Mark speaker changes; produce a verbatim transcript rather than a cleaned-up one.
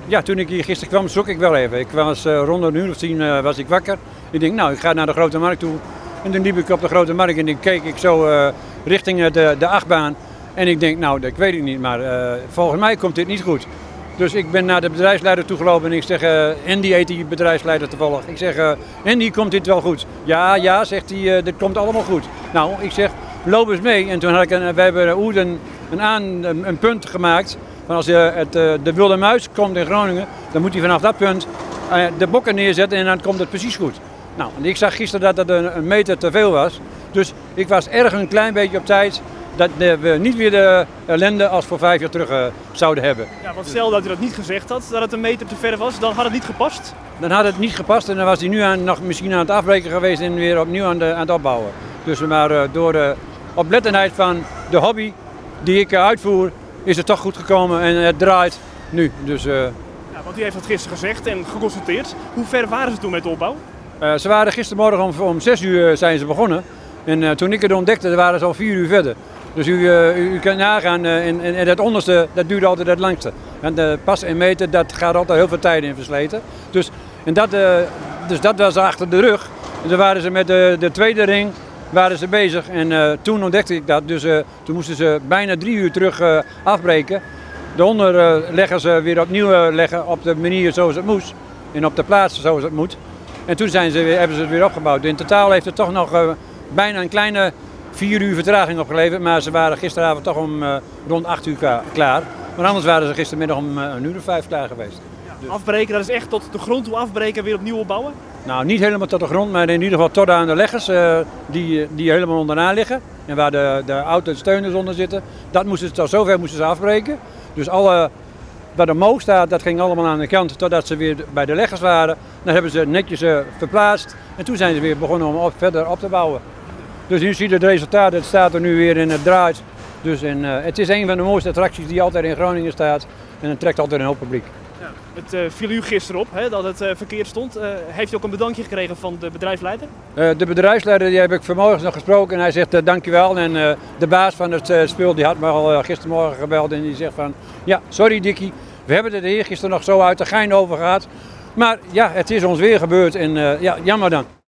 Speaker 1: Ja, toen ik hier gisteren kwam, schrok ik wel even. Ik was uh, rond een uur of tien uh, was ik wakker. Ik denk, nou, ik ga naar de Grote Markt toe. En toen liep ik op de Grote Markt en dan keek ik zo uh, richting de, de achtbaan. En ik denk, nou, dat weet ik niet, maar uh, volgens mij komt dit niet goed. Dus ik ben naar de bedrijfsleider toegelopen en ik zeg, uh, Andy heet die bedrijfsleider toevallig. Ik zeg, uh, Andy, komt dit wel goed? Ja, ja, zegt hij, uh, dit komt allemaal goed. Nou, ik zeg, loop eens mee. En toen had ik, een, we hebben Oud een, een, aan, een, een punt gemaakt. Van als je het, uh, de wilde muis komt in Groningen, dan moet hij vanaf dat punt uh, de bokken neerzetten en dan komt het precies goed. Nou, en ik zag gisteren dat het een, een meter te veel was. Dus ik was erg een klein beetje op tijd. Dat we niet weer de ellende als voor vijf jaar terug uh, zouden hebben.
Speaker 2: Ja, want stel dat u dat niet gezegd had, dat het een meter te ver was, dan had het niet gepast?
Speaker 1: Dan had het niet gepast en dan was hij nu aan, nog misschien aan het afbreken geweest en weer opnieuw aan, de, aan het opbouwen. Dus maar uh, door de oplettendheid van de hobby die ik uh, uitvoer, is het toch goed gekomen en het draait nu. Dus, uh,
Speaker 2: ja, want u heeft dat gisteren gezegd en geconstateerd. Hoe ver waren ze toen met de opbouw?
Speaker 1: Uh, ze waren gistermorgen om, om zes uur zijn ze begonnen. En uh, toen ik het ontdekte, waren ze al vier uur verder. Dus u, uh, u, u kunt nagaan, uh, en, en het onderste, dat duurt altijd het langste. En de pas en meten, dat gaat altijd heel veel tijd in versleten. Dus, en dat, uh, dus dat was achter de rug. En toen waren ze met de, de tweede ring waren ze bezig. En uh, toen ontdekte ik dat. Dus uh, toen moesten ze bijna drie uur terug uh, afbreken. Daaronder uh, leggen ze weer opnieuw uh, leggen op de manier zoals het moest. En op de plaats zoals het moet. En toen zijn ze weer, hebben ze het weer opgebouwd. In totaal heeft het toch nog uh, bijna een kleine vier uur vertraging opgeleverd. Maar ze waren gisteravond toch om uh, rond acht uur klaar. Maar anders waren ze gistermiddag om uh, een uur of vijf klaar geweest.
Speaker 2: Ja, dus afbreken, dat is echt tot de grond toe afbreken en weer opnieuw opbouwen?
Speaker 1: Nou, niet helemaal tot de grond, maar in ieder geval tot aan de leggers uh, die, die helemaal onderaan liggen. En waar de, de autosteuners onder zitten. Dat moesten ze, tot zover moesten ze afbreken. Dus alle, wat omhoog staat, dat ging allemaal aan de kant totdat ze weer bij de leggers waren. Dan hebben ze netjes uh, verplaatst en toen zijn ze weer begonnen om op, verder op te bouwen. Dus nu zie je het resultaat, het staat er nu weer in het draait. Dus en, uh, het is een van de mooiste attracties die altijd in Groningen staat en het trekt altijd een hoop publiek.
Speaker 2: Ja, het uh, viel u gisteren op hè, dat het uh, verkeerd stond. Uh, heeft u ook een bedankje gekregen van de bedrijfsleider?
Speaker 1: Uh, de bedrijfsleider die heb ik vanmorgen nog gesproken en hij zegt uh, dankjewel. En uh, de baas van het uh, spul die had me al uh, gistermorgen gebeld en die zegt van ja, sorry Dikkie, we hebben het er hier gisteren nog zo uit de gein over gehad. Maar ja, het is ons weer gebeurd en uh, ja, jammer dan.